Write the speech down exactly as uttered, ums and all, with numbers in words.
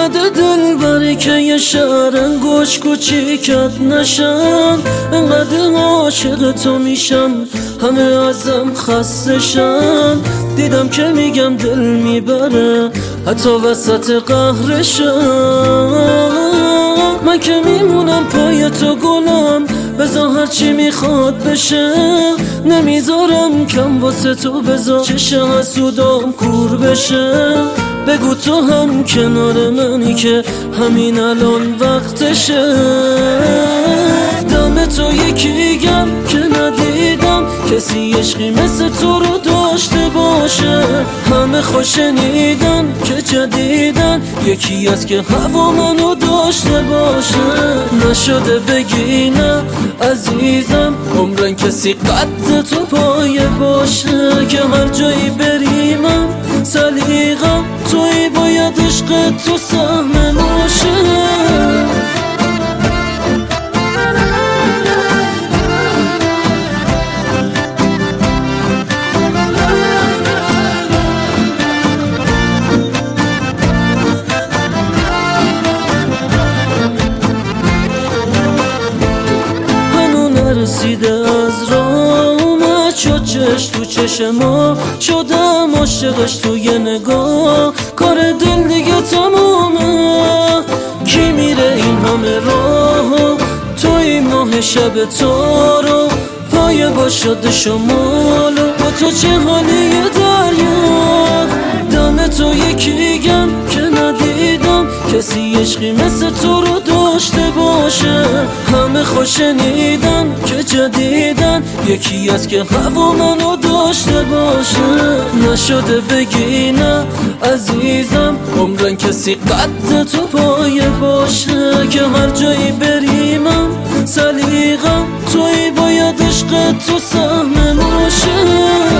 انقدر دل بری که یه شهر انگوش کوچیکت نشم، انقدر عاشق تو میشم همه ازم خستشن. دیدم که میگم دل میبره حتی وسط قهرشم. من که میمونم پای تو گلم، بذار هرچی میخواد بشه، نمیذارم کم واسه تو، بذار چشم حسودام کور بشه. بگو تو هم کنار منی که همین الان وقتشه. دم تو یکی گم که ندیدم کسی عشقی مثل تو رو داشته باشه. همه خوش شنیدن که جدیدن یکی از که هوا منو داشته باشه. نشده بگی نه عزیزم، عمرن کسی قد تو پایه باشه. که هر جایی بریمم سلیقم توی، باید عشق تو سهم باشه. رسیده از راه اومد شد چش تو چشما، شدم عاشقش تو یه نگاه. کار دل دیگه تمومه، کی میره این همه راه؟ توی ماه شب تارو پایه با شد شمالو، با تو چه حالی دریا. دم تو یکی گم که ندیدم کسی عشقی مثل تو رو داشته باشه. همه خوش شنیدن که جدیدن یکی از که هوا منو داشته باشه. نشده بگی نه عزیزم، عمرن کسی قد تو پایه باشه. که هر جایی بریمم سلیقم توی، باید عشق تو سهم باشه.